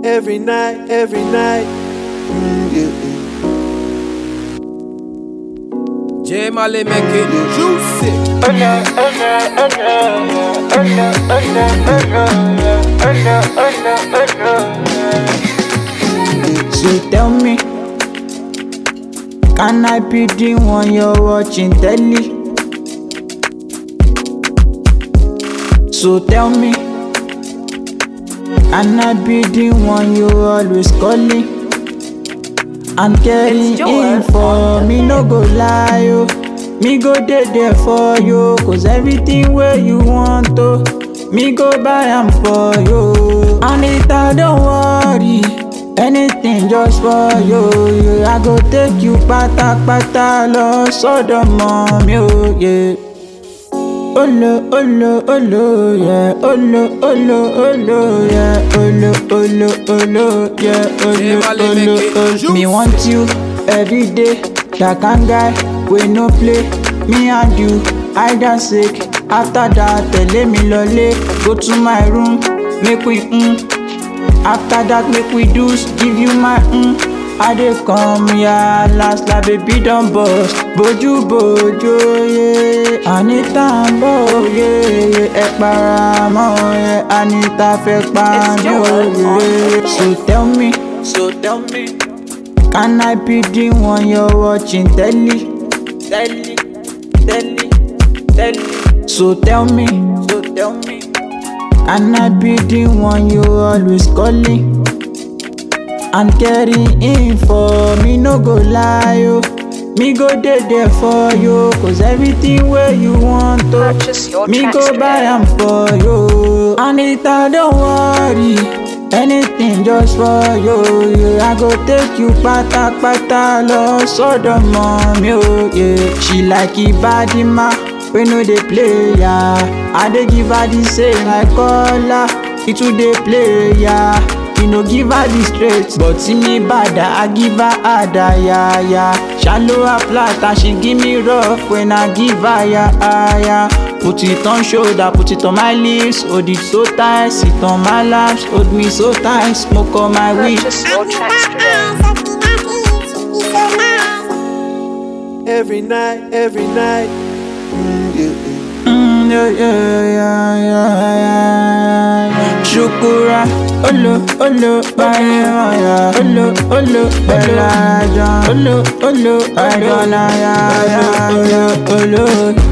every night, yeah. J Mali make it juicy. So tell me, can I be the one you're watching telly? So tell me, can I be the one you always calling and carrying in for me? No go lie, oh. Me go there for you, cause everything where you want to, me go buy am for you. Anita, don't worry, anything just for you. I go take you pata lo sodo mommy, oh yeah. Olo, yeah. Olo, yeah. Olo, yeah. Me want you every day. That kind guy, we no play. Me and you, hide and seek. After that, tell me lole. Go to my room, make we After that, make we do, give you my I dey come, yeah, last la baby don't bust. Boju, yeah. Anita Mbo, yeah. Ekparamo, yeah. Anita fake pan, yeah. So tell me, can I be the one you're watching telly? So tell me, can I be the one you always calling and carrying in for me? No go lie, oh. Me go there for you, cause everything where you want to, me go buy am for you. Anita, don't worry, anything just for you. I go take you pata lo sodo mommy, oh yeah. She like Ibadima, we no dey play, yeah. I dey give her the same like Kola, it too dey play, yeah. You no give her the straight, but see me bada, I give her ada, yeah. Shallow her flat and she give me rough when I give her, yeah. Put it on shoulder, put it on my lips, hold it so tight, sit on my laps, hold me so tight, smoke on my weed. Every night, yeah. Shukura, olo, baya, olo, bella, olo, I don't know, yeah.